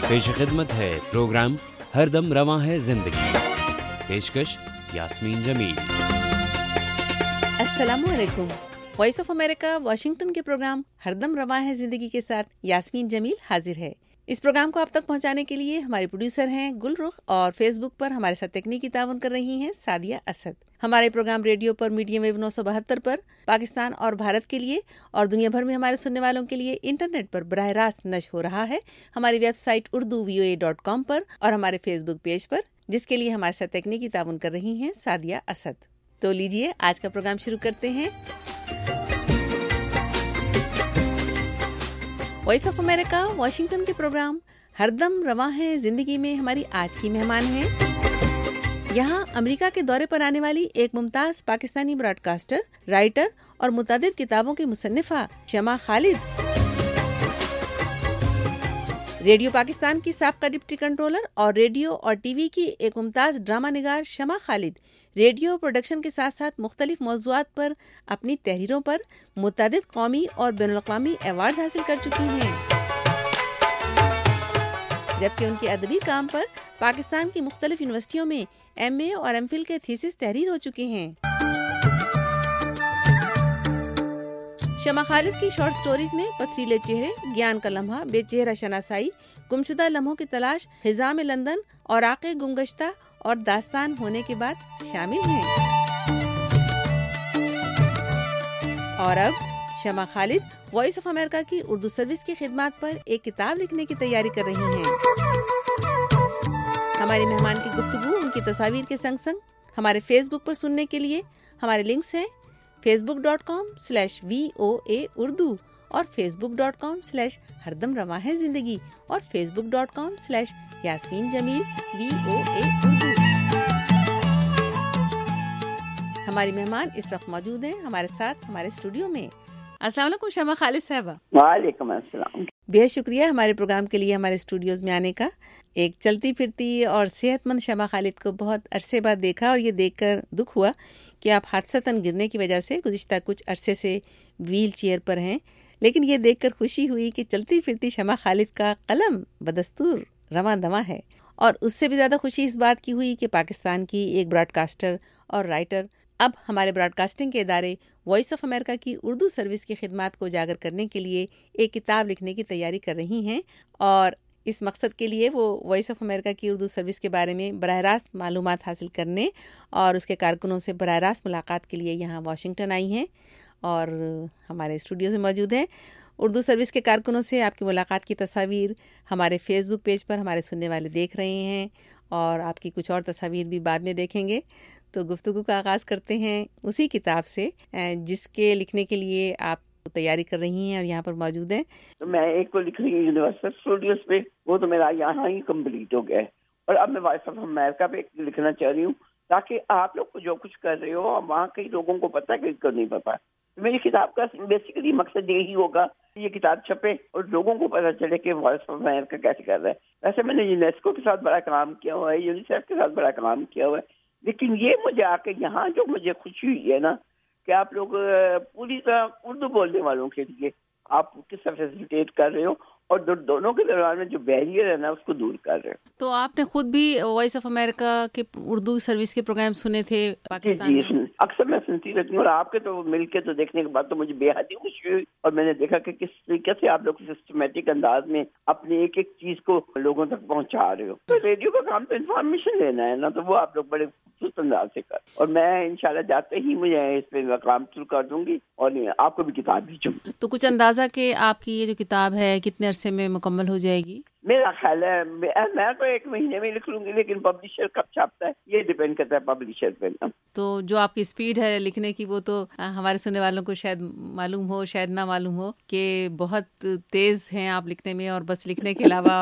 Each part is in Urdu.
پیش خدمت ہے پروگرام ہر دم رواں ہے زندگی. پیشکش یاسمین جمیل. السلام علیکم. وائس آف امریکہ واشنگٹن کے پروگرام ہر دم رواں ہے زندگی کے ساتھ یاسمین جمیل حاضر ہے. اس پروگرام کو آپ تک پہنچانے کے لیے ہمارے پروڈیوسر ہیں گل رخ اور فیس بک پر ہمارے ساتھ تکنیکی تعاون کر رہی ہیں سعدیہ اسد. ہمارے پروگرام ریڈیو پر میڈیم ویو 972 پر پاکستان اور بھارت کے لیے اور دنیا بھر میں ہمارے سننے والوں کے لیے انٹرنیٹ پر براہ راست نشر ہو رہا ہے ہماری ویب سائٹ urduvoa.com پر اور ہمارے فیس بک پیج پر، جس کے لیے ہمارے ساتھ تکنیکی تعاون کر رہی ہیں سعدیہ اسد. تو لیجیے آج کا پروگرام شروع کرتے ہیں. وائس آف امریکہ واشنگٹن کے پروگرام ہر دم رواں ہے زندگی میں ہماری آج کی مہمان ہیں یہاں امریکہ کے دورے پر آنے والی ایک ممتاز پاکستانی براڈ کاسٹر، رائٹر اور متعدد کتابوں کی مصنفہ شمع خالد. ریڈیو پاکستان کی سابقہ ڈپٹی کنٹرولر اور ریڈیو اور ٹی وی کی ایک ممتاز ڈرامہ نگار شمع خالد ریڈیو پروڈکشن کے ساتھ ساتھ مختلف موضوعات پر اپنی تحریروں پر متعدد قومی اور بین الاقوامی ایوارڈز حاصل کر چکی ہیں، جبکہ ان کے ادبی کام پر پاکستان کی مختلف یونیورسٹیوں میں ایم اے اور ایم فل کے تھیسس تحریر ہو چکے ہیں. شمع خالد کی شارٹ سٹوریز میں پتھریلے چہرے، گیان کا لمحہ، بے چہرہ شناسائی، گمشدہ لمحوں کی تلاش، خزاں میں لندن، اوراق گمگشتہ اور داستان ہونے کے بعد شامل ہیں. اور اب شمع خالد وائس آف امریکہ کی اردو سروس کی خدمات پر ایک کتاب لکھنے کی تیاری کر رہی ہیں. ہماری مہمان کی گفتگو ان کی تصاویر کے سنگ سنگ ہمارے فیس بک پر سننے کے لیے ہمارے لنکس ہیں facebook.com/VOA اردو اور facebook.com/ہردم رواں ہے زندگی اور facebook.com/یاسمین جمیل VOA اردو. ہماری مہمان اس وقت موجود ہیں ہمارے ساتھ ہمارے اسٹوڈیو میں. السلام علیکم شمع خالد صاحبہ. وعلیکم السلام. بہت شکریہ ہمارے پروگرام کے لیے ہمارے اسٹوڈیوز میں آنے کا. ایک چلتی پھرتی اور صحت مند شمع خالد کو بہت عرصے بعد دیکھا اور یہ دیکھ کر دکھ ہوا کہ آپ حادثتاً گرنے کی وجہ سے گزشتہ کچھ عرصے سے ویل چیئر پر ہیں، لیکن یہ دیکھ کر خوشی ہوئی کہ چلتی پھرتی شمع خالد کا قلم بدستور رواں دواں ہے. اور اس سے بھی زیادہ خوشی اس بات کی ہوئی کہ پاکستان کی ایک براڈ کاسٹر اور رائٹر اب ہمارے براڈ کاسٹنگ کے ادارے وائس آف امریکہ کی اردو سروس کی خدمات کو اجاگر کرنے کے لیے ایک کتاب لکھنے کی تیاری کر رہی ہیں، اور اس مقصد کے لیے وہ وائس آف امریکہ کی اردو سروس کے بارے میں براہ راست معلومات حاصل کرنے اور اس کے کارکنوں سے براہ راست ملاقات کے لیے یہاں واشنگٹن آئی ہیں اور ہمارے اسٹوڈیو سے موجود ہیں. اردو سروس کے کارکنوں سے آپ کی ملاقات کی تصاویر ہمارے فیس بک پیج پر ہمارے سننے والے دیکھ رہے ہیں اور آپ کی کچھ اور تصاویر بھی بعد میں دیکھیں گے. تو گفتگو کا آغاز کرتے ہیں اسی کتاب سے جس کے لکھنے کے لیے آپ تیاری کر رہی ہیں اور یہاں پر موجود ہیں. تو میں ایک کو لکھ رہی ہوں یونیورسل اسٹوڈیوز پہ، وہ تو میرا یہاں ہی کمپلیٹ ہو گیا ہے، اور اب میں وائس آف امریکہ پہ لکھنا چاہ رہی ہوں تاکہ آپ لوگ جو کچھ کر رہے ہو وہاں کئی لوگوں کو پتہ ہے، کئی کو نہیں پتا. میری کتاب کا بیسیکلی مقصد یہی ہوگا یہ کتاب چھپے اور لوگوں کو پتہ چلے کہ وائس آف امریکہ کیسے کر رہا ہے. ویسے میں نے یونیسکو کے ساتھ بڑا کام کیا ہوا ہے، یونیسیف کے ساتھ بڑا کام کیا ہوا ہے، لیکن یہ مجھے آ کے یہاں جو مجھے خوشی ہوئی ہے نا کہ آپ لوگ پوری طرح اردو بولنے والوں کے لیے آپ کس طرح فیسیلیٹیٹ کر رہے ہو اور دونوں کے درمیان میں جو بیریئر ہے نا اس کو دور کر رہے ہو. تو آپ نے خود بھی وائس آف امریکہ کے اردو سروس کے پروگرام سنے تھے پاکستان جی اکثر میں سنتی رہتی ہوں، اور آپ کے تو مل کے تو دیکھنے کے بعد تو مجھے بے حد ہی خوشی ہوئی، اور میں نے دیکھا کہ کس طریقے سے آپ لوگ سسٹمیٹک انداز میں اپنی ایک ایک چیز کو لوگوں تک پہنچا رہے ہو. تو ریڈیو کا کام تو انفارمیشن لینا ہے نا، تو وہ آپ لوگ بڑے خوبصورت انداز سے کر، اور میں انشاءاللہ جاتے ہی مجھے اس پہ کام شروع کر دوں گی اور آپ کو بھی کتاب بھیجوں گی. تو کچھ اندازہ کہ آپ کی یہ جو کتاب ہے کتنے عرصے میں مکمل ہو جائے گی؟ میرا خیال ہے میں تو 1 مہینے میں لکھ لوں گی، لیکن پبلشر کب چھاپتا ہے یہ ڈیپینڈ کرتا ہے پبلشر پہ. تو جو آپ کی اسپیڈ ہے لکھنے کی وہ تو ہمارے سننے والوں کو شاید معلوم ہو شاید نہ معلوم ہو کہ بہت تیز ہیں آپ لکھنے میں، اور بس لکھنے کے علاوہ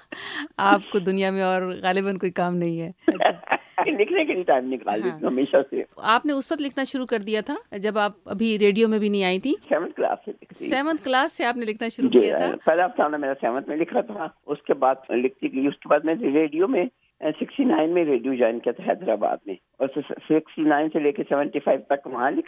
آپ کو دنیا میں اور غالباً کوئی کام نہیں ہے. لکھنے کے لیے ٹائم نکال لیتی ہوں ہمیشہ سے. آپ نے اس وقت لکھنا شروع کر دیا تھا جب آپ ابھی ریڈیو میں بھی نہیں آئی تھی؟ 7th کلاس سے. 7th کلاس سے آپ نے لکھنا شروع کیا تھا؟ پہلا افسانہ میرا 7th میں لکھا تھا، اس کے بعد لکھتی گئی. اس کے بعد میں ریڈیو میں 69 میں ریڈیو جوائن کیا تھا حیدرآباد میں، اور 69 سے لے کے 75 تک وہاں لکھا.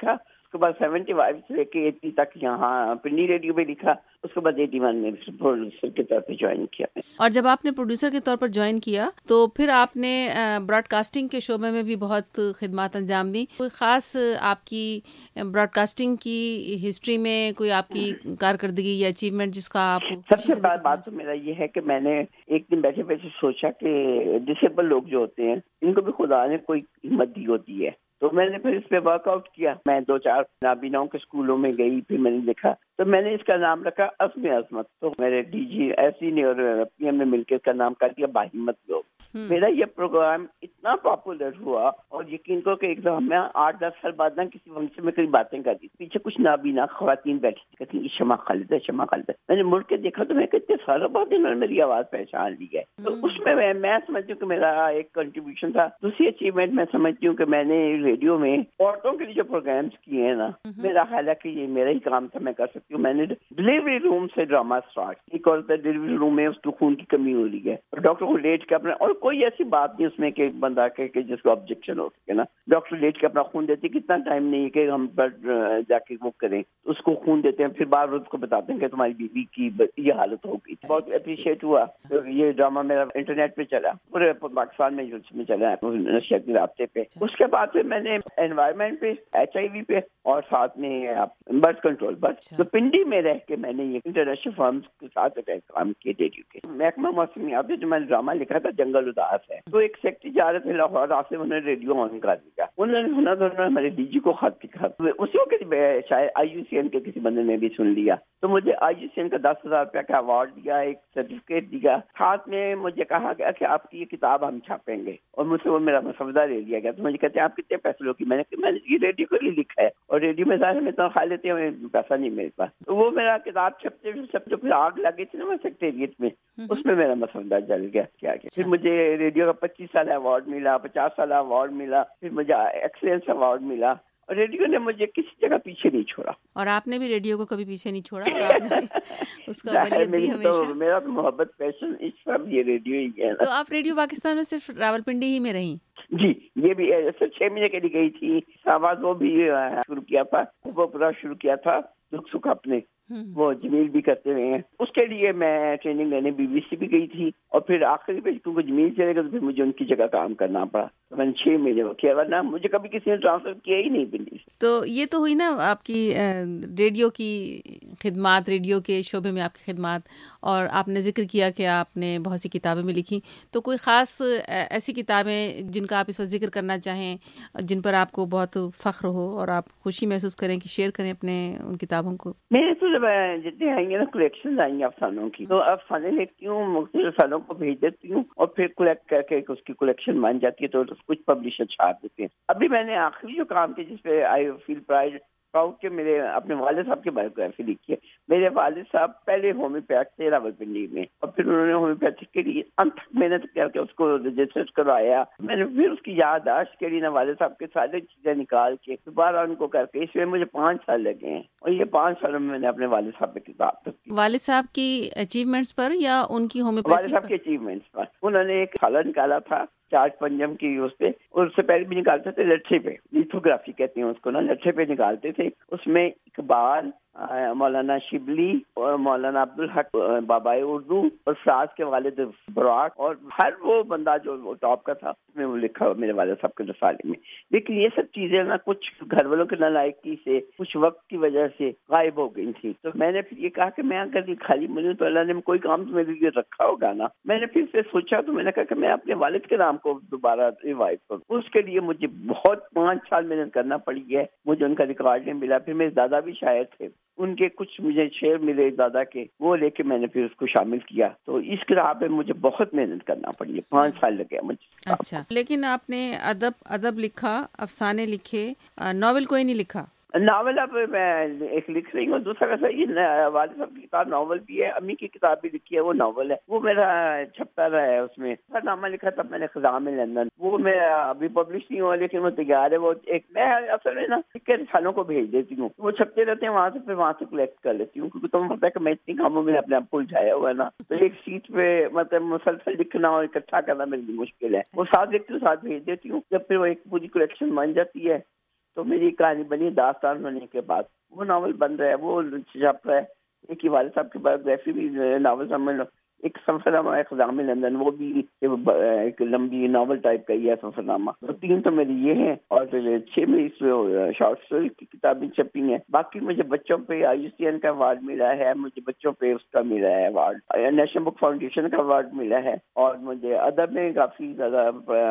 اس کے بعد 75 سے لے کے 80 تک یہاں پنڈی ریڈیو پہ لکھا. اس کے بعد 81 میں پروڈیوسر کے طور پہ جوائن کیا. اور جب آپ نے پروڈیوسر کے طور پر جوائن کیا تو پھر آپ نے براڈ کاسٹنگ کے شعبے میں بھی بہت خدمات انجام دی. کوئی خاص آپ کی براڈ کاسٹنگ کی ہسٹری میں کوئی آپ کی کارکردگی یا اچیومنٹ جس کا آپ سب سے بڑا بات تو میرا یہ ہے کہ میں نے ایک دن بیٹھے بیٹھے سوچا کہ ڈسیبل لوگ جو ہوتے ہیں ان کو بھی خدا نے کوئی ہمت دی ہوتی ہے. تو میں نے پھر اس پہ ورک آؤٹ کیا. میں 2-4 نابیناؤں کے اسکولوں میں گئی, پھر میں نے دیکھا تو میں نے اس کا نام رکھا عزم عظمت. تو میرے ڈی جی ایسی نے اور پی ایم نے مل کے اس کا نام کر دیا باہمت لوگ. میرا یہ پروگرام اتنا پاپولر ہوا اور یقین کرو کہ ایک دم میں 8-10 سال بعد نہ کسی فنکشن میں کئی باتیں کر دی. پیچھے کچھ نابینا خواتین بیٹھی تھی, کہتی ہیں شمع خالد ہے, شمع خالد ہے. میں نے مڑ کے دیکھا تو میں کتنے سالوں بعد انہوں نے میری آواز پہچان لی ہے. تو اس میں میں سمجھتی ہوں کہ میرا ایک کنٹریبیوشن تھا. دوسری اچیومنٹ میں سمجھتی ہوں کہ میں نے ریڈیو میں عورتوں کے لیے جو پروگرامس کیے ہیں نا, میرا خیال ہے کہ یہ میرا ہی کام تھا, میں کر سکتی ہوں. میں نے ڈلیوری روم سے ڈرامہ اسٹارٹ. ایک عورت ڈلیوری روم میں اس کو خون کی کمی ہو رہی ہے اور ڈاکٹر کو لیٹ کے اپنا, اور کوئی ایسی بات نہیں اس میں کہ بندہ کہ جس کو آبجیکشن ہو سکے نا. ڈاکٹر لیٹ کے اپنا خون دیتے, کتنا ٹائم نہیں ہے کہ ہم بلڈ جا کے وہ کریں, اس کو خون دیتے ہیں. پھر بار اس کو بتاتے ہیں کہ تمہاری بیوی کی یہ حالت ہو گئی. بہت اپریشیٹ ہوا. یہ ڈرامہ میرا انٹرنیٹ پہ چلا, پورے پاکستان میں چلا نشریات کے رابطے پہ. اس کے بعد پھر میں نے انوائرمنٹ پہ, HIV پہ, اور ساتھ میں برتھ کنٹرول پر. تو پنڈی میں رہ کے میں نے یہ انٹرنیشنل فرمز کے ساتھ کام کیے ریڈیو کے. محکمہ موسمیات جو میں نے ڈرامہ لکھا تھا جنگل اداس ہے, تو ایک سیکٹری جا رہے تھے لاہور, رات سے انہوں نے ریڈیو آن کر دیا. انہوں نے سنا تو انہوں نے ہمارے ڈی جی کو خط لکھا. اسی وقت شاید IUCN کے کسی بندے نے بھی سن لیا, تو مجھے IUCN کا 10,000 روپیہ کا ایوارڈ دیا, ایک سرٹیفکیٹ دیا. ساتھ میں مجھے کہا گیا کہ آپ کی یہ کتاب ہم چھاپیں گے, اور مجھ سے وہ میرا مسودہ لے لیا گیا. تو مجھے کہتے ہیں آپ کتنے پیسے لوگی؟ میں نے یہ ریڈیو کے لیے لکھا ہے, اور ریڈیو میں ظاہر میں تنخواہ لیتے ہیں, پیسہ نہیں ملتا. تو وہ میرا کتاب چھپتے جو پھر آگ لگی تھی نا میں سیکریٹریٹ میں, اس میں میرا مسودہ جل گیا. کیا پھر مجھے ریڈیو کا 25 سال ایوارڈ ملا, 50 سال ایوارڈ ملا, پھر مجھے ایکسلنس ایوارڈ ملا. اور ریڈیو نے مجھے کسی جگہ پیچھے نہیں چھوڑا. اور آپ نے بھی ریڈیو کو کبھی پیچھے نہیں چھوڑا, اور آپ نے اس کو اولویت دی ہمیشہ. میرا تو محبت پیشن اس سب یہ ریڈیو ہی ہے. تو آپ ریڈیو پاکستان میں صرف راولپنڈی ہی میں رہیں؟ جی, یہ بھی 6 مہینے کے لیے گئی تھی. آواز وہ بھی شروع کیا تھا, وہ پورا شروع کیا تھا دکھ سکھ اپنے, وہ جمیل بھی کرتے ہوئے ہیں. اس کے لیے میں ٹریننگ لینے BBC بھی گئی تھی, اور پھر آخری پہ کیونکہ جمیل چلے گا تو پھر مجھے ان کی جگہ کام کرنا پڑا. تو میں نے 6 مہینے وہ کیا, ورنہ مجھے کبھی کسی نے ٹرانسفر کیا ہی نہیں پنڈی سے. تو یہ تو ہوئی نا آپ کی ریڈیو کی خدمات, ریڈیو کے شعبے میں آپ کی خدمات, اور آپ نے ذکر کیا کہ آپ نے بہت سی کتابیں بھی لکھی. تو کوئی خاص ایسی کتابیں جن کا آپ اس وقت ذکر کرنا چاہیں, جن پر آپ کو بہت فخر ہو اور آپ خوشی محسوس کریں کہ شیئر کریں اپنے ان کتابوں کو؟ میرے تو جب جتنے آئیں گے نا کلیکشن آئیں گے افسانوں کی, تو افسانے لکھتی ہوں, مختلف افسانوں کو بھیج دیتی ہوں, اور پھر کلیکٹ کر کے اس کی کلیکشن بن جاتی ہے, تو کچھ پبلشر چھاپ دیتے ہیں. ابھی میں نے آخری جو کام کیا جس پہ آئی فیل پرائڈ کے میرے اپنے والد صاحب کی بایوگرافی لکھی ہے. میرے والد صاحب پہلے ہومیوپیتھ تھے راولپنڈی میں, اور پھر انہوں نے ہومیوپیتھی کے لیے انتھک محنت کر کے اس کو رجسٹر کروایا. میں نے پھر اس کی یادداشت کے لیے نا والد صاحب کے سارے چیزیں نکال کے دوبارہ ان کو کر کے, اس میں مجھے 5 سال لگے ہیں, اور یہ 5 سالوں میں نے اپنے والد صاحب پہ کتاب تک. والد صاحب کی اچیومنٹس پر یا ان کی ہومیوپیتھی؟ والد صاحب کی اچیومنٹس پر. انہوں نے ایک خالہ نکالا تھا چارج پنجم کی اس پہ, اور اس سے پہلے بھی نکالتے تھے لٹھے پہ, لیتھوگرافی کہتے ہیں اس کو نا, لٹھے پہ نکالتے تھے. اس میں اقبال, مولانا شبلی اور مولانا عبدالحق بابائے اردو اور فراز کے والد براق, اور ہر وہ بندہ جو ٹاپ کا تھا اس میں وہ لکھا میرے والد صاحب کے رسالے میں. لیکن یہ سب چیزیں نا کچھ گھر والوں کے نالائکی سے, کچھ وقت کی وجہ سے غائب ہو گئی تھی. تو میں نے پھر یہ کہا کہ میں اگر خالی ملوں تو اللہ نے کوئی کام تو میرے لیے رکھا ہوگا نا. میں نے پھر سے سوچا, تو میں نے کہا کہ میں اپنے والد کے نام کو دوبارہ ریوائو کروں. اس کے لیے مجھے بہت 5 سال محنت کرنا پڑی ہے. مجھے ان کا ریکارڈ نہیں ملا. پھر میرے دادا بھی شاعر تھے, ان کے کچھ مجھے شعر ملے دادا کے, وہ لے کے میں نے پھر اس کو شامل کیا. تو اس کتاب پہ مجھے بہت محنت کرنا پڑی ہے, 5 سال لگے مجھے. اچھا, لیکن آپ نے ادب لکھا, افسانے لکھے, ناول کوئی نہیں لکھا؟ ناول اب میں ایک لکھ رہی ہوں. دوسرا کیسا, یہ والد صاحب کی کتاب ناول بھی ہے, امی کی کتاب بھی لکھی ہے, وہ ناول ہے, وہ میرا چھپتا رہا ہے. اس میں نامہ لکھا تھا میں نے خزاں میں لندن, وہ میں ابھی پبلش نہیں ہوا لیکن وہ تیار ہے. وہ ایک میں اصل میں نا کے رسالوں کو بھیج دیتی ہوں, وہ چھپتے رہتے ہیں وہاں سے, پھر وہاں سے کلیکٹ کر لیتی ہوں, کیونکہ تمہیں پتا ہے کہ میں اتنی کاموں میں اپنے آپ کو الجھایا ہوا ہے نا, تو ایک سیٹ پہ مطلب مسلسل لکھنا اور اکٹھا کرنا میرے لیے مشکل ہے. وہ ساتھ لکھتی ہوں, ساتھ بھیج دیتی ہوں. جب پھر وہ ایک پوری کلیکشن بن جاتی ہے تو میری کہانی بنی داستان ہونے کے بعد، وہ ناول بن رہا ہے، وہ چھپ رہا ہے. ایک ہی والد صاحب کی بایوگرافی بھی ناول سمجھ لو، ایک سفر نامہ اقدام لندن، وہ بھی ایک لمبی ناول ٹائپ کا ہی ہے سفر نامہ. تو 3 تو میری یہ ہیں، اور 6 میں اس میں شارٹ اسٹوری کی کتابیں چھپی ہیں. باقی مجھے بچوں پہ IUCN کا ایوارڈ ملا ہے، مجھے بچوں پہ اس کا ملا ہے ایوارڈ، نیشنل بک فاؤنڈیشن کا ایوارڈ ملا ہے، اور مجھے ادب میں کافی زیادہ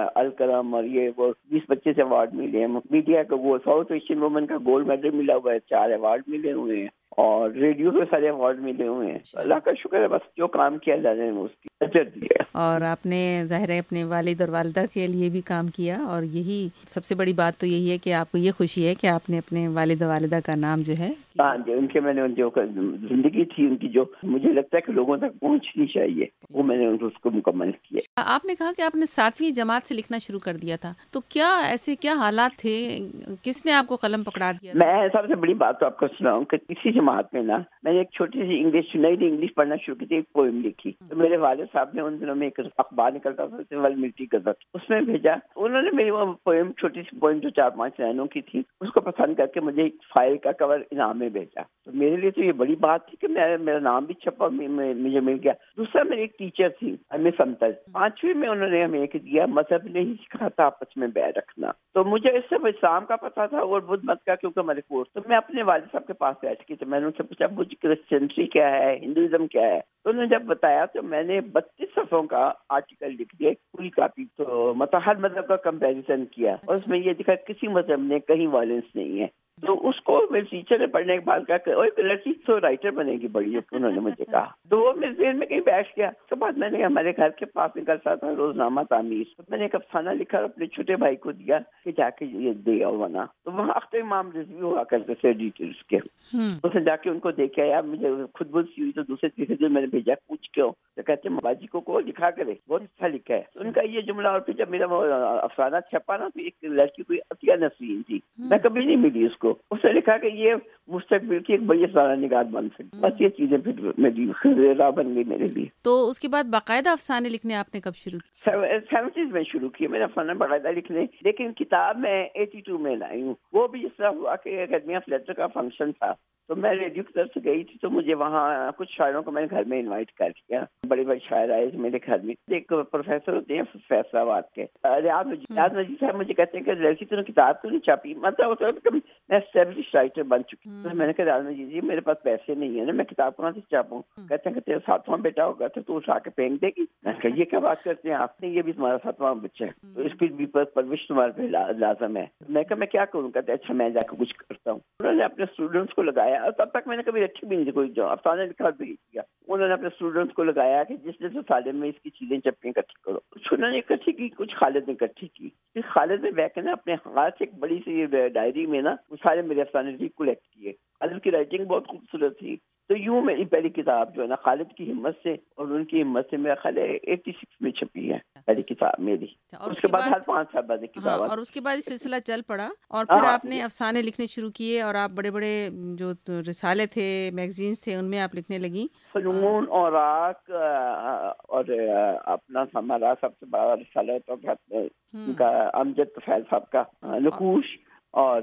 الکرم اور یہ وہ 20-25 ایوارڈ ملے ہیں. میڈیا کا وہ ساؤتھ ایشین وومن کا گولڈ میڈل ملا ہوا ہے، 4 ایوارڈ ملے ہوئے ہیں، اور ریڈیو کے سارے ایوارڈ ملے ہوئے ہیں. اللہ کا شکر ہے، بس جو کام کیا اللہ نے اس کی اجر دیا. اور آپ نے ظاہر ہے اپنے والد اور والدہ کے لیے بھی کام کیا، اور یہی سب سے بڑی بات تو یہی ہے کہ آپ کو یہ خوشی ہے کہ آپ نے اپنے والد و والدہ کا نام جو ہے، ہاں جی، ان کے میں نے جو زندگی تھی ان کی، جو مجھے لگتا ہے کہ لوگوں تک پہنچنی چاہیے، وہ میں نے اس کو مکمل کیا. آپ نے کہا کہ آپ نے 7ویں جماعت سے لکھنا شروع کر دیا تھا، تو کیا ایسے کیا حالات تھے، کس نے آپ کو قلم پکڑا دیا؟ میں سب سے بڑی بات تو آپ کو سناؤں کہ اسی جماعت میں نا میں نے ایک چھوٹی سی نئی انگلش پڑھنا شروع کی تھی، ایک پوئم لکھی. تو میرے والد صاحب نے ان دنوں میں ایک اخبار نکلتا تھا سول ملٹری گزٹ، اس میں بھیجا. انہوں نے میری وہ پوئم، چھوٹی سی پوئم جو 4-5 لائنوں کی تھی، اس کو پسند کر کے مجھے ایک فائل کا کور انعام میں بھیجا. تو میرے لیے تو یہ بڑی بات تھی کہ میرا نام بھی چھپا، مجھے مل گیا. دوسرا میری ایک ٹیچر تھی مس امتل، 5ویں میں انہوں نے ہمیں ایک دیا، مذہب نے ہی سکھاتا آپس میں بیع رکھنا. تو مجھے اس سے اسلام کا پتا تھا اور بدھ مت کا، کیونکہ ہمارے کورس. تو میں اپنے والد صاحب کے پاس بیٹھ کے، تو میں نے ان سے پوچھا مجھے کرسچنٹی کیا ہے، ہندوازم کیا ہے. تو انہوں نے جب بتایا تو میں نے 32 صفحوں کا آرٹیکل لکھ دیا، پوری کاپی. تو مطلب ہر مذہب کا کمپیریزن کیا، اور اس میں یہ دکھا کسی مذہب میں کہیں وائلنس نہیں ہے. تو اس کو میرے ٹیچر نے پڑھنے کے بعد کہا کہ ایک لڑکی تو رائٹر بنے گی بڑی، انہوں نے مجھے کہا. تو وہ میرے ذہن میں کہیں بیٹھ گیا. اس کے بعد میں نے ہمارے گھر کے پاس نکلتا تھا روزنامہ تعمیر، میں نے ایک افسانہ لکھا اور اپنے چھوٹے بھائی کو دیا کہ جا کے یہ دے آؤ بنا. تو وہاں اختر امام رضوی ہوا کرتے تھے ایڈیٹرز کے، اس نے جا کے ان کو دیکھا، یار مجھے خود بول سی ہوئی. تو دوسرے تیسرے دن میں نے بھیجا، پوچھ کیوں؟ تو کہتے ہیں باجی کو لکھا کرے، بہت اچھا لکھا ہے. ان کا یہ جملہ. اور پھر جب میرا وہ افسانہ چھپا نا، تو ایک لڑکی کوئی عطیہ نسرین تھی، میں کبھی نہیں ملی اس کو، اس نے لکھا کہ یہ مستقبل کی ایک بڑی سارا نگار بن سکتی. بس یہ چیزیں پھر میری راہ بن گئی میرے لیے. تو اس کے بعد باقاعدہ افسانے لکھنے آپ نے کب شروع کی؟ 70s میں شروع کیے میرا افسانہ باقاعدہ لکھنے، لیکن کتاب میں 82 میں لائی ہوں. وہ بھی اس طرح ہوا کہ اکیڈمی آف لیٹر کا فنکشن تھا، تو میں ریڈیو کی طرف سے گئی تھی. تو مجھے وہاں کچھ شاعروں کو میں نے گھر میں انوائٹ کر دیا، بڑے بڑے شاعر آئے میرے گھر میں. ایک پروفیسر ہوتے ہیں فیصل آباد کے، ریاض مجید صاحب، مجھے کہتے ہیں کہ لڑکی تو نے کتاب تو نہیں چھاپی. مطلب میں اسٹیبلش رائٹر بن چکی. تو میں نے کہا ریاض مجید جی میرے پاس پیسے نہیں ہیں نا، میں کتاب کہاں سے چھاپوں؟ کہتے ہیں کہ تیرا 7واں بیٹا ہوگا تو اٹھا کے پھینک دے گی. میں نے کہا یہ کیا بات کرتے ہیں آپ نے، یہ بھی تمہارا 7واں بچہ ہے، تو اس کی بھی پرورش تمہارے پہ لازم ہے. میں کہا میں کیا کروں؟ کہتے اچھا میں جا کے کچھ کرتا ہوں. انہوں نے اپنے اسٹوڈنٹس کو لگایا، اور تب تک میں نے کبھی رکھی بھی نہیں کوئی جو افسانہ لکھا بھی کیا. انہوں نے اپنے اسٹوڈنٹس کو لگایا کہ جس جس سالم میں اس کی چیزیں چپیں اکٹھی کرو. کچھ انہوں نے اکٹھی کی، کچھ خالد نے اکٹھی کی. پھر خالد نے بیٹھ کے نا اپنے ہاتھ سے ایک بڑی سی ڈائری میں نا وہ سارے میرے افسانے ریکولیکٹ کیے. خالد کی رائٹنگ بہت خوبصورت تھی. تو یوں میری پہلی کتاب جو ہے نا خالد کی ہمت سے اور ان کی ہمت سے، میرا خیال ہے 86 میں چھپی ہے پہلی کتاب میری. اور اس کے بعد ہر 5 سال بعد کتاب. اور اس کے بعد سلسلہ چل پڑا، اور پھر آپ نے افسانے لکھنے شروع کیے، اور آپ بڑے بڑے جو رسالے تھے، میگزینز تھے، ان میں آپ لکھنے لگیں. فنون اور راک، اور اپنا ہمارا سب سے بڑا رسالہ تو ان کا امجد طفیل صاحب کا نقوش، اور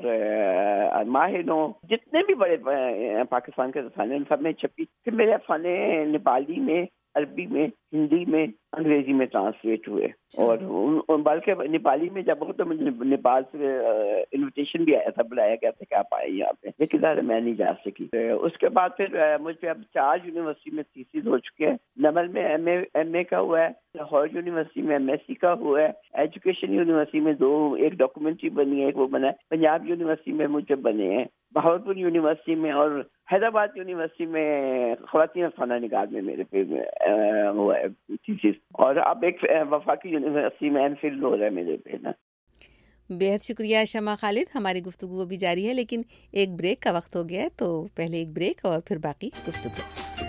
ماہنو، جتنے بھی بڑے پاکستان کے رسالے ان سب میں چھپی. پھر میرے افسانے نیپالی میں، عربی میں، ہندی میں، انگریزی میں ٹرانسلیٹ ہوئے. اور بلکہ نیپالی میں جب ہو تو مجھے نیپال سے انویٹیشن بھی آیا تھا، بلایا گیا تھا کہ آپ آئے یہاں پہ، لیکن میں نہیں جا سکی. اس کے بعد پھر مجھ پہ اب 4 یونیورسٹی میں تھیسز ہو چکے ہیں. نمل میں ایم اے کا ہوا ہے، لاہور یونیورسٹی میں MSc کا ہوا ہے، ایجوکیشن یونیورسٹی میں 2، ایک ڈاکومنٹری بنی ہے، ایک وہ بنا ہے. پنجاب یونیورسٹی میں مجھے بنے ہیں، بہاولپور یونیورسٹی میں اور حیدرآباد یونیورسٹی میں خواتین افسانہ نگار میں میرے پہ ہوا ہے تھیسس. اور اب ایک وفاقی یونیورسٹی میں MPhil ہو رہا ہے میرے پہ نا. بےحد شکریہ شمع خالد. ہماری گفتگو بھی جاری ہے، لیکن ایک بریک کا وقت ہو گیا ہے، تو پہلے ایک بریک اور پھر باقی گفتگو.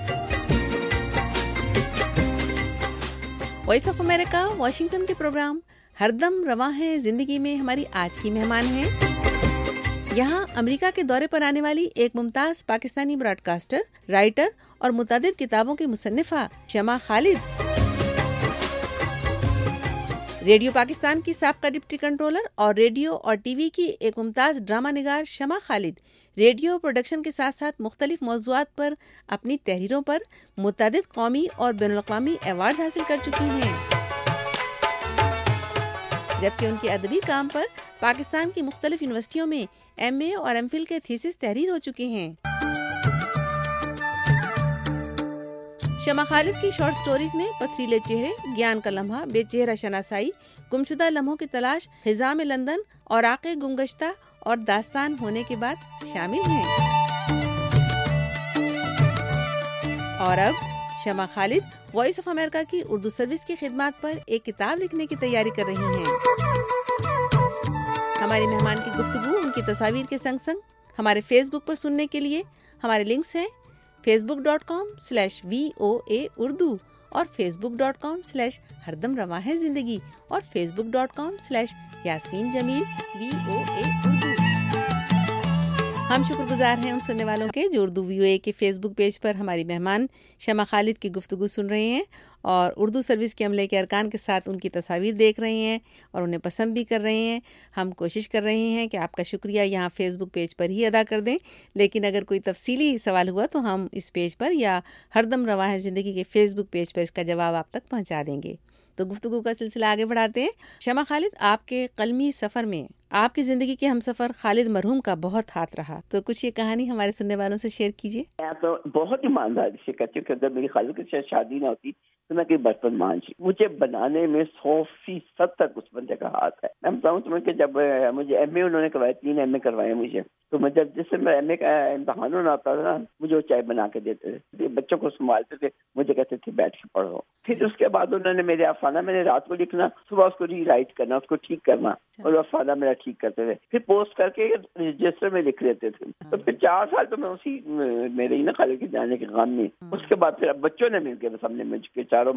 وائس آف امریکہ واشنگٹن کے پروگرام ہر دم رواں ہے زندگی میں ہماری آج کی مہمان ہیں یہاں امریکہ کے دورے پر آنے والی ایک ممتاز پاکستانی براڈ کاسٹر، رائٹر اور متعدد کتابوں کی مصنفہ شمع خالد. ریڈیو پاکستان کی سابقہ ڈپٹی کنٹرولر اور ریڈیو اور ٹی وی کی ایک ممتاز ڈرامہ نگار شمع خالد ریڈیو پروڈکشن کے ساتھ ساتھ مختلف موضوعات پر اپنی تحریروں پر متعدد قومی اور بین الاقوامی ایوارڈز حاصل کر چکی ہیں، جبکہ ان کے ادبی کام پر پاکستان کی مختلف یونیورسٹیوں میں ایم اے اور ایم فل کے تھیسس تحریر ہو چکے ہیں۔ شمع خالد کی شارٹ سٹوریز میں پتھریلے چہرے، گیان کا لمحہ، بے چہرہ شناسائی، گمشدہ لمحوں کی تلاش، خزاں میں لندن، اوراق گمگشتہ اور داستان ہونے کے بعد شامل ہیں۔ اور اب شمع خالد وائس آف امریکہ کی اردو سروس کی خدمات پر ایک کتاب لکھنے کی تیاری کر رہی ہیں۔ ہماری مہمان کی گفتگو ان کی تصاویر کے سنگ سنگ ہمارے فیس بک پر سننے کے لیے ہمارے لنکس ہیں facebook.com/VOA اردو اور facebook.com/ہردم رواں ہے زندگی اور facebook.com/یاسمین جمیل VOA اردو۔ ہم شکر گزار ہیں ان سننے والوں کے جو اردو VOA کے فیس بک پیج پر ہماری مہمان شمع خالد کی گفتگو سن رہے ہیں اور اردو سروس کے عملے کے ارکان کے ساتھ ان کی تصاویر دیکھ رہے ہیں اور انہیں پسند بھی کر رہے ہیں۔ ہم کوشش کر رہے ہیں کہ آپ کا شکریہ یہاں فیس بک پیج پر ہی ادا کر دیں، لیکن اگر کوئی تفصیلی سوال ہوا تو ہم اس پیج پر یا ہردم رواں ہے زندگی کے فیس بک پیج پر اس کا جواب آپ تک پہنچا دیں گے۔ تو گفتگو کا سلسلہ آگے بڑھاتے ہیں۔ شمع خالد، آپ کے قلمی سفر میں آپ کی زندگی کے ہمسفر خالد مرحوم کا بہت ہاتھ رہا، تو کچھ یہ کہانی ہمارے سننے والوں سے شیئر کیجیے۔ میں تو بہت ایمانداری سے کہتی ہوں کہ اگر میری خالد کے ساتھ شادی نہ ہوتی تو میں کہیں برتن مانجی، مجھے بنانے میں 100% تک اس بندے کا ہاتھ ہے۔ میں بتاؤں تمہیں کہ جب مجھے ایم اے انہوں نے کروائے، 3 ایم اے کروائے مجھے، تو میں جب جس سے میں ایم اے کا امتحان ہونا ہوتا تھا نا، مجھے وہ چائے بنا کے دیتے تھے، بچوں کو سنبھالتے تھے، مجھے کہتے تھے بیٹھ کے پڑھو۔ پھر اس کے بعد انہوں نے میرے افسانہ میں نے رات کو لکھنا، صبح اس کو ری رائٹ کرنا، اس کو ٹھیک کرنا، اور افسانہ میرا ٹھیک کرتے تھے، پھر پوسٹ کر کے رجسٹر میں لکھ لیتے تھے۔ تو پھر 4 سال تو میں اسی میرے ہی نا خالد کے جانے کے غم میں، اس کے بعد پھر اب بچوں نے مل کے بس ہم نے مجھ کے چاروں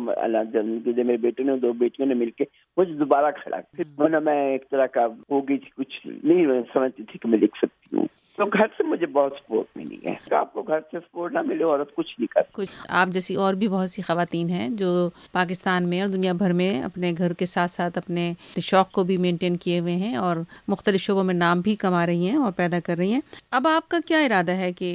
میرے بیٹے نے 2 بیٹیوں نے مل کے مجھے دوبارہ کھڑا، پھر میں ایک طرح کا ہو گئی تھی، کچھ نہیں سمجھتی تھی کہ میں لکھ سکتی ہوں۔ تو گھر سے مجھے بہت سپورٹ ملی ہے۔ آپ کو گھر سے سپورٹ نہ ملے عورت کچھ نہیں کر کچھ آپ جیسی اور بھی بہت سی خواتین ہیں جو پاکستان میں اور دنیا بھر میں اپنے گھر کے ساتھ ساتھ اپنے شوق کو بھی مینٹین کیے ہوئے ہیں اور مختلف شعبوں میں نام بھی کما رہی ہیں اور پیدا کر رہی ہیں۔ اب آپ کا کیا ارادہ ہے کہ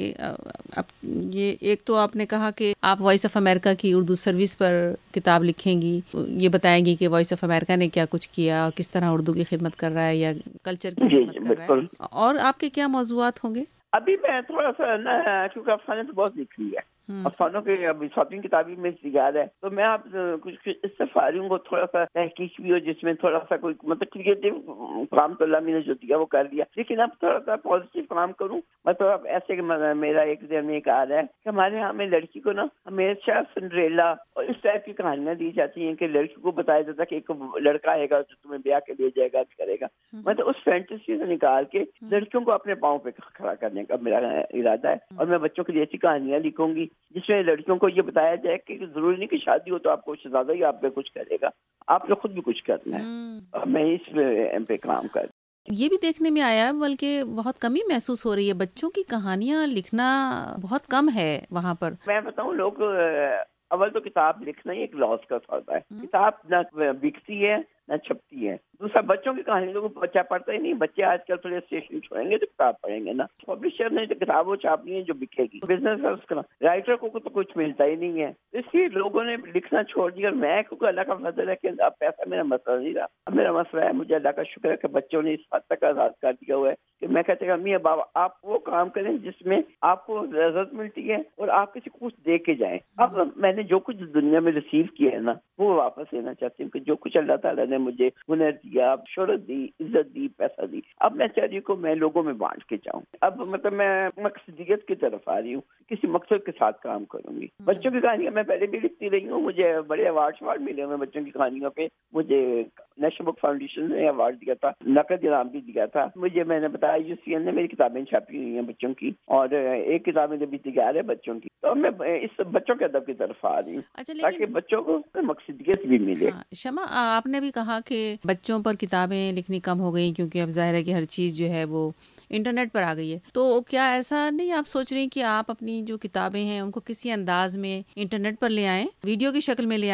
اب یہ ایک تو آپ نے کہا کہ آپ وائس آف امریکہ کی اردو سروس پر کتاب لکھیں گی، یہ بتائیں گی کہ وائس آف امریکہ نے کیا کچھ کیا، کس طرح اردو کی خدمت کر رہا ہے یا کلچر کی خدمت کر رہا ہے، اور آپ کے کیا موضوعات ہوں گے؟ ابھی میں تھوڑا سا نا، کیونکہ افسانے تو بہت لکھ لی ہے، افسانوں کے ابھی 7 کتابیں میں تیار ہے، تو میں آپ کچھ اس سے فارغ ہوں، تھوڑا سا تحقیق بھی ہو جس میں تھوڑا سا کوئی مطلب کریٹو کام تو اللہ نے جو دیا وہ کر لیا، لیکن اب تھوڑا سا پازیٹیو کام کروں۔ مطلب اب ایسے کہ میرا ایک ذہن میں ایک آ رہا ہے کہ ہمارے یہاں میں لڑکی کو نا ہمیشہ سنڈریلا اور اس ٹائپ کی کہانیاں دی جاتی ہیں کہ لڑکی کو بتایا جاتا ہے کہ ایک لڑکا آئے گا جو تمہیں بیاہ کے لے جائے گا، کرے گا، مطلب اس فینٹیسی سے نکال کے لڑکیوں کو اپنے پاؤں پہ کھڑا کرنے کا میرا ارادہ ہے، اور میں بچوں کے لیے ایسی کہانیاں لکھوں گی جس میں لڑکیوں کو یہ بتایا جائے کہ ضروری نہیں کہ شادی ہو تو آپ کو شہزادہ ہی آپ پہ کچھ کرے گا، آپ نے خود بھی کچھ کرنا ہے، اور میں اس پہ کام کر۔ یہ بھی دیکھنے میں آیا بلکہ بہت کمی محسوس ہو رہی ہے، بچوں کی کہانیاں لکھنا بہت کم ہے وہاں پر۔ میں بتاؤں لوگ اول تو کتاب لکھنا ہی ایک لاس کا سودا ہے، کتاب نہ بکتی ہے نہ چھپتی ہے، دوسرا بچوں کی کہانی لوگ بچہ پڑھتا ہی نہیں، بچے آج کل پلے اسٹیشن چھوڑیں گے تو کتاب پڑھیں گے نا، پبلشر نے جو کتاب وہ چھاپنی ہے جو بکے گی، بزنس ہے اس کا، رائٹر کو تو کچھ ملتا ہی نہیں ہے، اس لیے لوگوں نے لکھنا چھوڑ دیا۔ اور میں کیونکہ اللہ کا فضل ہے کہ اب پیسہ میرا مسئلہ نہیں رہا، اب میرا مسئلہ ہے، مجھے اللہ کا شکر ہے کہ بچوں نے اس حد تک آزاد کر دیا ہوا ہے کہ میں کہتے ہیں امی بابا آپ وہ کام کریں جس میں آپ کو لذت ملتی ہے اور آپ کسی کو کچھ دے کے جائیں۔ اب میں نے جو کچھ دنیا میں ریسیو کیا ہے نا وہ واپس لینا چاہتی ہوں کہ جو کچھ اللہ تعالیٰ نے مجھے ہنر دیا، شہرت دی، عزت دی، پیسہ دی، اب میں چاہتی ہوں کہ میں لوگوں میں بانٹ کے جاؤں۔ اب مطلب میں مقصدیت کی طرف آ رہی ہوں، کسی مقصد کے ساتھ کام کروں گی۔ بچوں کی کہانیاں میں پہلے بھی لکھتی رہی ہوں، مجھے بڑے ایوارڈ ملے ہوئے بچوں کی کہانیوں پہ، مجھے نیشنل بک فاؤنڈیشن نے ایوارڈ دیا تھا، نقد انعام بھی دیا تھا مجھے، میں نے بتایا UCN نے میری کتابیں چھاپی ہوئی ہیں بچوں کی، اور ایک کتاب بھی تیار ہے بچوں کی، تو میں اس بچوں کے ادب کی طرف آ رہی ہوں تاکہ بچوں کو مقصدیت بھی ملے۔ شمع، آپ نے بھی کہا کہ بچوں پر کتابیں لکھنی کم ہو گئی کیونکہ اب ظاہر ہے کہ ہر چیز جو ہے وہ انٹرنیٹ پر آ گئی ہے، تو کیا ایسا نہیں آپ سوچ رہی کہ آپ اپنی جو کتابیں ہیں ان کو کسی انداز میں انٹرنیٹ پر لے آئیں، ویڈیو کی شکل میں لے آئیں،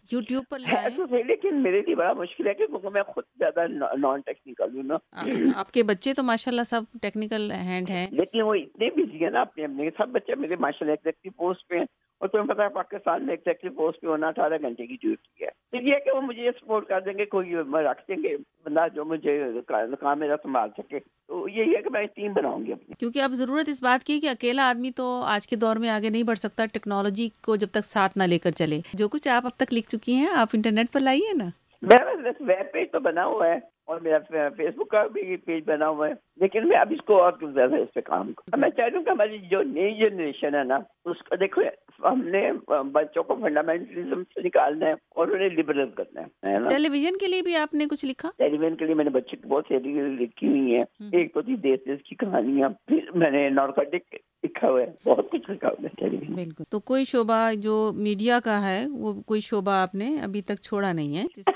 یوٹیوب پر ہے تو صحیح، لیکن میرے لیے بڑا مشکل ہے کیونکہ میں خود زیادہ نان ٹیکنیکل ہوں نا. آپ کے بچے تو ماشاءاللہ سب ٹیکنیکل ہینڈ ہیں، لیکن وہ اتنے بزی ہیں نا اپنے سب بچے میرے ماشاء اللہ ایگزیکٹو پوسٹ پہ ہیں، اور تمہیں پتا ہے پاکستان میں ایگزیکٹو پوسٹ پہ ہونا 18 گھنٹے کی ڈیوٹی ہے. تو یہ کہ وہ مجھے یہ سپورٹ کر دیں گے، کوئی رکھ دیں گے بندہ جو مجھے کام میرا سنبھال سکے. تو یہی ہے کہ میں ٹیم بناؤں گی اپنی. کیونکہ اب ضرورت اس بات کی کہ اکیلا آدمی تو آج کے دور میں آگے نہیں بڑھ سکتا ٹیکنالوجی کو جب تک ساتھ نہ لے کر چلے. جو کچھ آپ اب تک لکھ چکی ہیں آپ انٹرنیٹ پر لائیے نا. میرا ویب پیج تو بنا ہوا ہے اور میرا فیس بک کا بھی پیج بنا ہوا ہے، لیکن میں اب اس کو اور زیادہ اس پہ کام کروں. میں چاہتا ہوں کہ ہماری جو نئی جنریشن ہے نا اس کو دیکھو، ہم نے بچوں کو فنڈامنٹلزم سے نکالنا ہے اور انہیں لبرل کرنا ہے نا. ٹیلی ویژن کے لیے بھی آپ نے کچھ لکھا؟ ٹیلی ویژن کے لیے میں نے بچے کی بہت ساری لکھی ہوئی ہیں. ایک تو تھی دیس دیس کی کہانیاں، پھر میں نے نارکوٹک لکھا ہوا ہے، بہت کچھ لکھا ہوا ہے ٹیلی ویژن. بالکل. تو کوئی شعبہ جو میڈیا کا ہے وہ کوئی شعبہ آپ نے ابھی تک چھوڑا نہیں ہے جس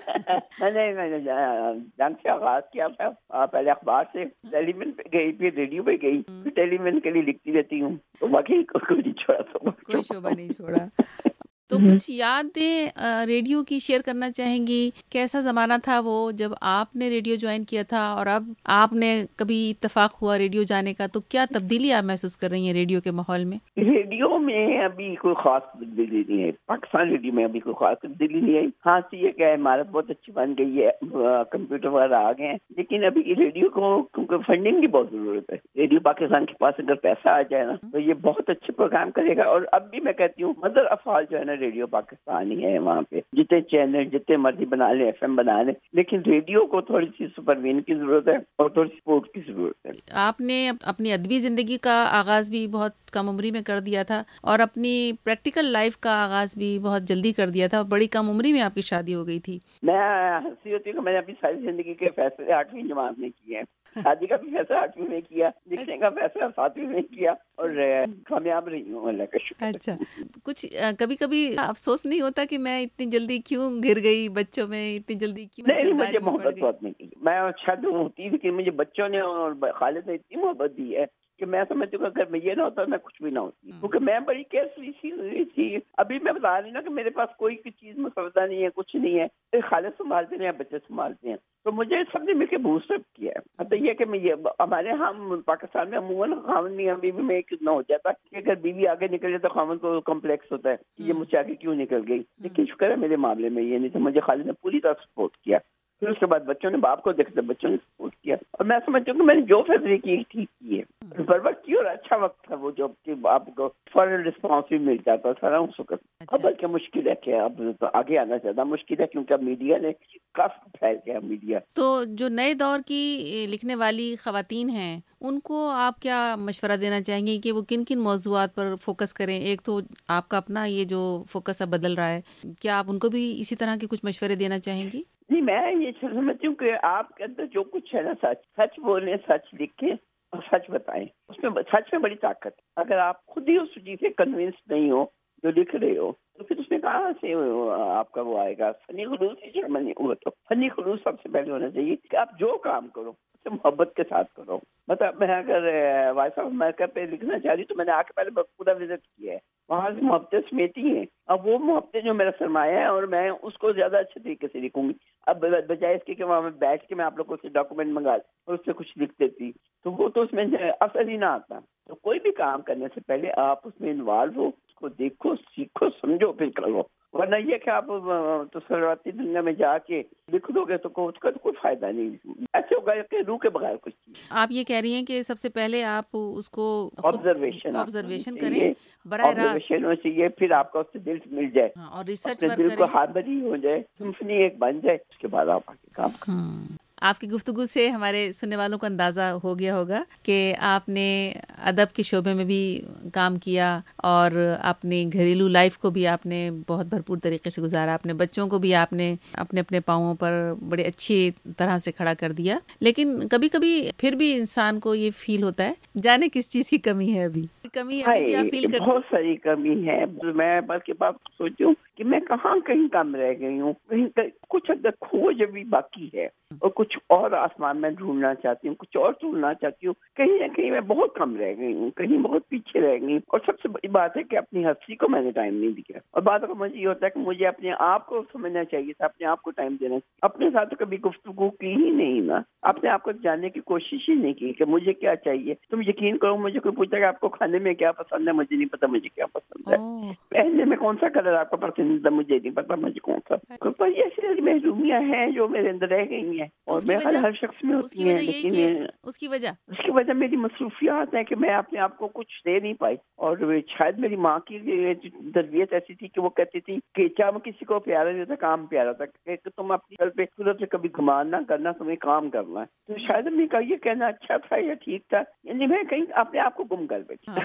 میں میں نے جنگ سے آغاز کیا تھا، پہلے اخبار سے ٹیلی ویژن پہ گئی، پھر ریڈیو پہ گئی، پھر ٹیلی ویژن کے لیے لکھتی رہتی ہوں. تو باقی کوئی نہیں چھوڑا، کوئی شعبہ نہیں چھوڑا. تو کچھ یادیں ریڈیو کی شیئر کرنا چاہیں گی؟ کیسا زمانہ تھا وہ جب آپ نے ریڈیو جوائن کیا تھا اور اب آپ نے کبھی اتفاق ہوا ریڈیو جانے کا، تو کیا تبدیلی آپ محسوس کر رہی ہیں ریڈیو کے ماحول میں؟ ریڈیو میں ابھی کوئی خاص تبدیلی نہیں ہے، پاکستان ریڈیو میں ابھی کوئی خاص تبدیلی نہیں آئی. ہاں یہ کہ عمارت بہت اچھی بن گئی ہے، کمپیوٹر وغیرہ آ گئے ہیں، لیکن ابھی ریڈیو کو کیونکہ فنڈنگ کی بہت ضرورت ہے. ریڈیو پاکستان کے پاس اگر پیسہ آ جائے نا تو یہ بہت اچھے پروگرام کرے گا. اور اب بھی میں کہتی ہوں مدر افعال جو ہے نا ریڈیو پاکستان ہی ہے. وہاں پہ جتنے چینل جتنے مرضی بنا لیں، ایف ایم بنا لیں، لیکن ریڈیو کو تھوڑی سی سپروین کی ضرورت ہے اور تھوڑی سپورٹ کی ضرورت ہے. آپ نے اپنی ادبی زندگی کا آغاز بھی بہت کم عمری میں کر دیا تھا اور اپنی پریکٹیکل لائف کا آغاز بھی بہت جلدی کر دیا تھا. بڑی کم عمری میں آپ کی شادی ہو گئی تھی. میں ہنسی ہوتی ہوں کہ میں نے اپنی ساری زندگی کے فیصلے 8ویں جماعت میں کیے ہیں. شادی کا بھی فیصلہ 8ویں میں کیا، لکھنے کا فیصلہ 7ویں میں کیا، اور کامیاب رہی ہوں اللہ کا شکر. اچھا، کچھ کبھی کبھی افسوس نہیں ہوتا کہ میں اتنی جلدی کیوں گر گئی بچوں میں، اتنی جلدی کیوں؟ نہیں، مجھے محبت بہت نہیں کی. میں شاید ہوتی کہ مجھے بچوں نے اور خالد نے اتنی محبت دی ہے کہ میں سمجھتی ہوں کہ اگر میں یہ نہ ہوتا میں کچھ بھی نہ ہوتی، کیونکہ میں بڑی کیئرفلی سی تھی. ابھی میں بتا رہی نا کہ میرے پاس کوئی چیز مسودہ نہیں ہے، کچھ نہیں ہے، خالد سنبھالتے ہیں، بچے سنبھالتے ہیں. تو مجھے سب نے مل کے بوسٹ اپ کیا ہے. مطلب یہ کہ میں ہمارے ہم پاکستان میں عموماً خاوند میاں بیوی میں کتنا ہو جاتا کہ اگر بیوی آگے نکل جائے تو خاوند کو کمپلیکس ہوتا ہے کہ یہ مجھ سے آگے کیوں نکل گئی. لیکن شکر ہے میرے معاملے میں یہ نہیں تھا، مجھے خالد نے پوری طرح سپورٹ کیا. پھر اس کے بعد بچوں نے باپ کو دیکھتے بچوں نے سپورٹ کیا، اور میں سمجھتا ہوں کہ میں نے جو فیصلے کی ٹھیک کیے، بر وقت کی، اور اچھا وقت تھا وہ جو آپ کو فوراً رسپانس بھی مل جاتا تھا نا اس وقت. اب بلکہ مشکل ہے کہ اب تو آگے آنا زیادہ مشکل ہے کیونکہ اب میڈیا نے کافی پھیل گیا میڈیا. تو جو نئے دور کی لکھنے والی خواتین ہیں ان کو آپ کیا مشورہ دینا چاہیں گی کہ وہ کن کن موضوعات پر فوکس کریں؟ ایک تو آپ کا اپنا یہ جو فوکس اب بدل رہا ہے، کیا آپ ان کو بھی اسی طرح کے کچھ مشورے دینا چاہیں گی؟ نہیں، میں یہ سمجھتی ہوں کہ آپ کے اندر جو کچھ ہے نا، سچ بولیں، سچ لکھیں اور سچ بتائیں. اس میں سچ میں بڑی طاقت ہے. اگر آپ خود ہی اس چیز سے کنونس نہیں ہو جو لکھ رہے ہو تو پھر اس میں کہاں سے آپ کا وہ آئے گا. فنی خلوص ہی شامل نہیں ہوا تو فنی خلوص سب سے پہلے ہونا چاہیے کہ آپ جو کام کرو اسے محبت کے ساتھ کرو. مطلب میں اگر وائس آف امریکہ پہ لکھنا چاہ رہی تو میں نے آ کے پہلے پورا وزٹ کیا ہے، وہاں سے محبتیں سمیتی ہیں. اب وہ محبتیں جو میرا سرمایہ ہے اور میں اس کو زیادہ اچھے طریقے سے لکھوں گی. اب بجائے اس کے کہ وہاں میں بیٹھ کے میں آپ لوگوں سے ڈاکومنٹ منگا اور اس سے کچھ لکھ دیتی تو وہ تو اس میں اثر ہی نہ آتا. تو کوئی بھی کام کرنے سے پہلے آپ اس میں انوالو ہو، اس کو دیکھو، سیکھو، سمجھو، پھر کرو. ورنہ یہ کہ آپ تصوراتی دنیا میں جا کے لکھ دو گے تو اس کا تو کوئی فائدہ نہیں. ایسے ہوگا کہ روح کے بغیر کچھ چیز. آپ یہ کہہ رہی ہیں کہ سب سے پہلے آپ اس کو آبزرویشن کریں، براہ راست چاہیے، پھر آپ کا اس سے دل مل جائے اور ریسرچ دل کو حاضری ہو جائے، سمفنی ایک بن جائے، اس کے بعد آپ آگے کام کریں. آپ کی گفتگو سے ہمارے سننے والوں کو اندازہ ہو گیا ہوگا کہ آپ نے ادب کے شعبے میں بھی کام کیا اور اپنی گھریلو لائف کو بھی آپ نے بہت بھرپور طریقے سے گزارا. اپنے بچوں کو بھی آپ نے اپنے اپنے پاؤں پر بڑے اچھی طرح سے کھڑا کر دیا. لیکن کبھی کبھی پھر بھی انسان کو یہ فیل ہوتا ہے جانے کس چیز کی کمی ہے. ابھی بھی آپ فیل کرتے؟ بہت ساری کمی ہے. میں بلکہ بات سوچتی ہوں کہ میں کہیں کم رہ گئی ہوں، کہیں کچھ اگر کھوج ابھی باقی ہے اور کچھ کچھ اور آسمان میں ڈھونڈنا چاہتی ہوں, کچھ اور ڈھونڈنا چاہتی ہوں. کہیں نہ کہیں میں بہت کم رہ گئی ہوں, کہیں بہت پیچھے رہ گئی ہوں. اور سب سے بڑی بات ہے کہ اپنی ہستی کو میں نے ٹائم نہیں دیا. اور بات کو مجھے یہ ہوتا ہے کہ مجھے اپنے آپ کو سمجھنا چاہیے تھا, اپنے آپ کو ٹائم دینا چاہیے. اپنے ساتھ کبھی گفتگو کی ہی نہیں نا, اپنے آپ کو جاننے کی کوشش ہی نہیں کی کہ مجھے کیا چاہیے. تم یقین کرو, مجھے کوئی پوچھا کہ آپ کو کھانے میں کیا پسند ہے, مجھے نہیں پتا مجھے کیا پسند ہے. پہننے میں کون سا کلر آپ کو پسند ہے, مجھے نہیں پتا مجھے کون سا. تو یہ ایسی محرومیاں ہیں جو میرے اندر رہ گئی ہیں, اور میں ہر شخص میں ہوتی ہیں. لیکن اس کی وجہ میری مصروفیات ہیں کہ میں اپنے آپ کو کچھ دے نہیں پائی. اور شاید میری ماں کی تربیت ایسی تھی کہ وہ کہتی تھی کہ چاہے کسی کو پیارا نہیں ہوتا, کام پیارا تھا, کہ تم اپنی گھر پہ صورت سے کبھی گمان نہ کرنا, تمہیں کام کرنا ہے. تو شاید امی کا یہ کہنا اچھا تھا یا ٹھیک تھا, یعنی میں کہیں اپنے آپ کو گم کر بیٹھی.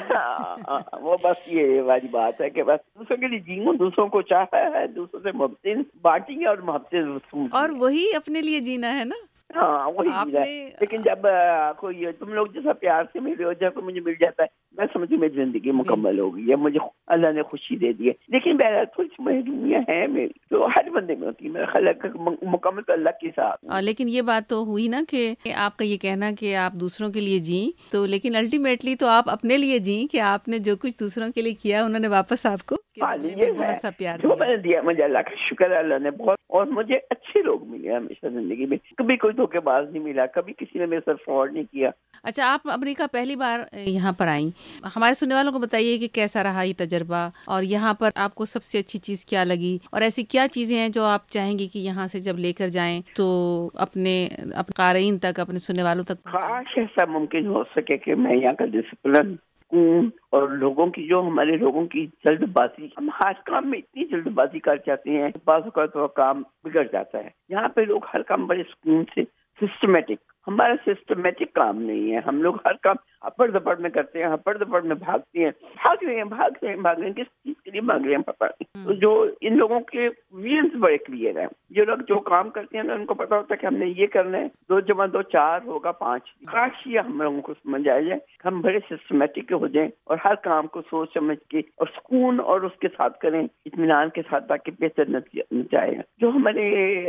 وہ بس یہ والی بات ہے کہ بس دوسروں کے لیے جیوں, دوسروں کو چاہا ہے, دوسروں سے محبت بانٹیں گے اور محبت رسوم, اور وہی اپنے لیے جینا ہے نا. ہاں وہی چیز ہے. لیکن جب کوئی تم لوگ جیسا پیار سے ملے ہو, جب مجھے مل جاتا ہے, میں سمجھتی میری زندگی مکمل ہو گئی ہے, مجھے اللہ نے خوشی دے دی ہے. لیکن بہرحال کچھ محرومیاں ہیں میری, تو ہر بندے میں ہوتی ہے. میرا خیال ہے مکمل تو اللہ کے ساتھ. لیکن یہ بات تو ہوئی نا کہ آپ کا یہ کہنا کہ آپ دوسروں کے لیے جیں, تو لیکن الٹیمیٹلی تو آپ اپنے لیے جیں کہ آپ نے جو کچھ دوسروں کے لیے کیا انہوں نے واپس آپ کو بہت سا پیار جو میں نے دیا. مجھے اللہ کا شکر ہے, اللہ نے بہت, اور مجھے اچھے لوگ ملے ہمیشہ زندگی میں. کبھی کوئی دھوکے باز نہیں ملا, کبھی کسی نے میرے ساتھ فراڈ نہیں کیا. اچھا, آپ امریکہ پہلی بار یہاں پر آئیں, ہمارے سننے والوں کو بتائیے کہ کیسا رہا یہ تجربہ, اور یہاں پر آپ کو سب سے اچھی چیز کیا لگی, اور ایسی کیا چیزیں ہیں جو آپ چاہیں گی کہ یہاں سے جب لے کر جائیں تو اپنے قارئین تک, اپنے سننے والوں تک. کاش ایسا ممکن ہو سکے کہ میں یہاں کا ڈسپلن اور لوگوں کی, جو ہمارے لوگوں کی جلد بازی, ہم ہر کام میں اتنی جلد بازی کر جاتے ہیں, بعض اوقات وہ کام بگڑ جاتا ہے. یہاں پہ لوگ ہر کام بڑے سکون سے, سسٹمیٹک. ہمارا سسٹمیٹک کام نہیں ہے. ہم لوگ ہر کام اپڑ دپڑ میں کرتے ہیں, اپڑ دپڑ میں بھاگتے ہیں, بھاگ رہے ہیں, کس چیز کے لیے بھاگ رہے ہیں پتہ نہیں. تو جو ان لوگوں کے ویژنز بڑے کلیئر ہیں. جو لوگ جو کام کرتے ہیں ان کو پتا ہوتا ہے کہ ہم نے یہ کرنا ہے, 2 + 2 4 ہوگا 5. کاش یہ ہم لوگوں کو سمجھ آ جائے, ہم بڑے سسٹمیٹک ہو جائیں اور ہر کام کو سوچ سمجھ کے اور سکون اور اس کے ساتھ کریں, اطمینان کے ساتھ, تاکہ بہتر نتیجہ آئے. جو ہمارے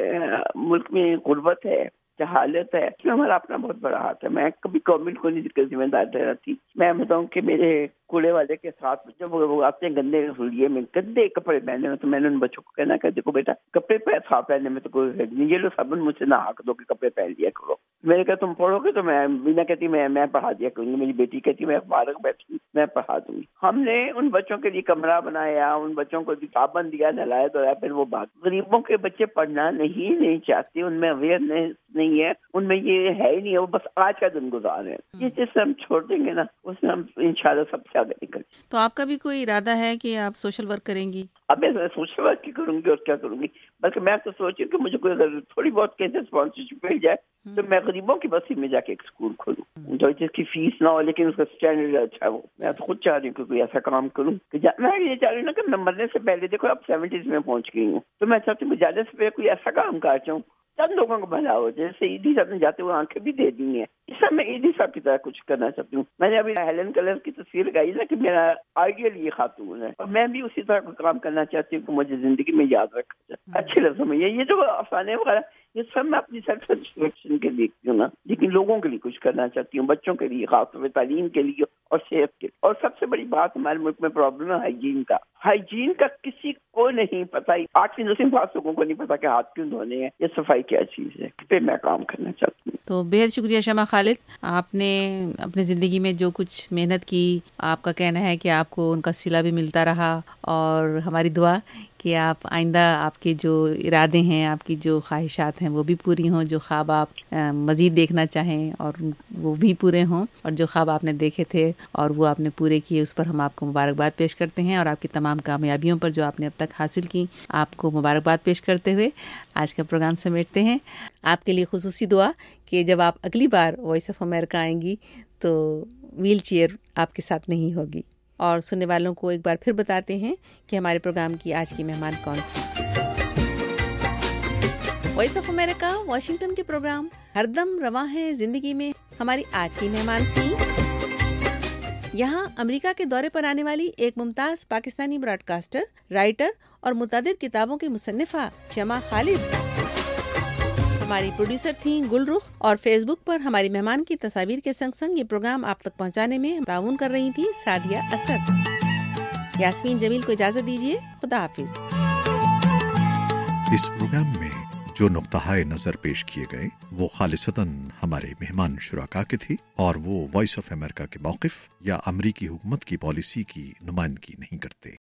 ملک میں غربت ہے, جہالت ہے, اس میں ہمارا اپنا بہت بڑا ہاتھ ہے. میں کبھی گورنمنٹ کو نہیں ذمہ دار ٹھہراتی. میں بتاؤں کہ میرے کوڑے والے کے ساتھ جب وہ آتے ہیں گندے ہولیے میں, گندے کپڑے پہنے میں, تو میں نے ان بچوں کو کہنا کہ دیکھو بیٹا, کپڑے صاف پہننے میں تو کوئی حرج نہیں, یہ لو صابن مجھ سے نہ ہاک دو کہ کپڑے پہن لیا کرو. میں نے کہا تم پڑھو گے تو میں بنا کہتی میں پڑھا دیا کروں گی. میری بیٹی کہتی میں فارغ بیٹھی میں پڑھا دوں گی. ہم نے ان بچوں کے لیے کمرہ بنایا, ان بچوں کو صابن دیا, نہلایا دھلایا, پھر وہ بات. غریبوں کے بچے پڑھنا نہیں چاہتے, ان میں اویئرنیس نہیں ہے, ان میں یہ ہے ہی نہیں, وہ بس آج کا دن گزار رہے ہیں. یہ جس سے ہم چھوڑ دیں گے نا, اس میں ہم انشاءاللہ سب سے آگے نکل. تو آپ کا بھی کوئی ارادہ ہے کہ آپ سوشل ورک کریں گی؟ اب میں سوشل ورک کی کروں گی اور کیا کروں گی, بلکہ میں تو سوچوں کہ مجھے کوئی اگر تھوڑی بہت کہیں اسپانسرشپ مل جائے تو میں غریبوں کی بستی میں جا کے ایک اسکول کھولوں, جو جس کی فیس نہ ہو لیکن اس کا اسٹینڈرڈ اچھا ہو. میں تو خود چاہ رہی ہوں کہ کوئی ایسا کام کروں کہ میں یہ چاہ رہی ہوں نا کہ میں مرنے سے پہلے, دیکھو اب 70s میں پہنچ گئی ہوں, تو میں چاہتی ہوں جانے سے پہلے کوئی ایسا کام کر چاہوں چند لوگوں کو بھلا ہو. جیسے عیدی صاحب نے جاتے ہوئے آنکھیں بھی دے دی ہیں, اس میں عیدی صاحب کی طرح کچھ کرنا چاہتی ہوں. میں نے ابھی ہیلن کلر کی تصویر لگائی نا کہ میرا آئیڈیل یہ خاتون ہے, اور میں بھی اسی طرح کا کام کرنا چاہتی ہوں کہ مجھے زندگی میں یاد رکھا جائے اچھے لفظوں میں. یہ جو افسانے وغیرہ یہ سب میں اپنی سیلف سیٹسفیکشن کے دیکھتی ہوں نا, لیکن لوگوں کے لیے کچھ کرنا چاہتی ہوں, بچوں کے لیے, خاص طور پہ تعلیم کے لیے اور صحت کے. اور سب سے بڑی بات ہمارے ملک میں پرابلم ہے ہائیجین کا. ہائیجین کا کسی کو نہیں پتا, 8 5 لوگوں کو نہیں پتا کہ ہاتھ کیوں دھونے ہیں, یہ صفائی کیا چیز ہے. اس پہ میں کام کرنا چاہتی ہوں. تو بہت شکریہ شمع خالد, آپ نے اپنی زندگی میں جو کچھ محنت کی, آپ کا کہنا ہے کہ آپ کو ان کا صلہ بھی ملتا رہا, اور ہماری دعا کہ آپ آئندہ آپ کے جو ارادے ہیں, آپ کی جو خواہشات ہیں وہ بھی پوری ہوں, جو خواب آپ مزید دیکھنا چاہیں اور وہ بھی پورے ہوں, اور جو خواب آپ نے دیکھے تھے اور وہ آپ نے پورے کیے, اس پر ہم آپ کو مبارکباد پیش کرتے ہیں, اور آپ کی تمام کامیابیوں پر جو آپ نے اب تک حاصل کی آپ کو مبارکباد پیش کرتے ہوئے آج کا پروگرام سمیٹتے ہیں. آپ کے لیے خصوصی دعا کہ جب آپ اگلی بار وائس آف امریکہ آئیں گی تو ویل چیئر آپ کے ساتھ نہیں ہوگی. اور سننے والوں کو ایک بار پھر بتاتے ہیں کہ ہمارے پروگرام کی آج کی مہمان کون تھی. وائس آف امریکہ واشنگٹن کے پروگرام ہر دم رواں ہے زندگی میں ہماری آج کی مہمان تھی یہاں امریکہ کے دورے پر آنے والی ایک ممتاز پاکستانی براڈ کاسٹر, رائٹر اور متعدد کتابوں کی مصنفہ شمع خالد. ہماری پروڈیوسر تھیں گل رخ، اور فیس بک پر ہماری مہمان کی تصاویر کے سنگ سنگ یہ پروگرام آپ تک پہنچانے میں تعاون کر رہی تھی سعدیہ اسد۔ یاسمین جمیل کو اجازت دیجیے، خدا حافظ۔ اس پروگرام میں جو نقطہ نظر پیش کیے گئے وہ خالصتاً ہمارے مہمان شرکاء کے تھی، اور وہ وائس آف امریکہ کے موقف یا امریکی حکومت کی پالیسی کی نمائندگی نہیں کرتے۔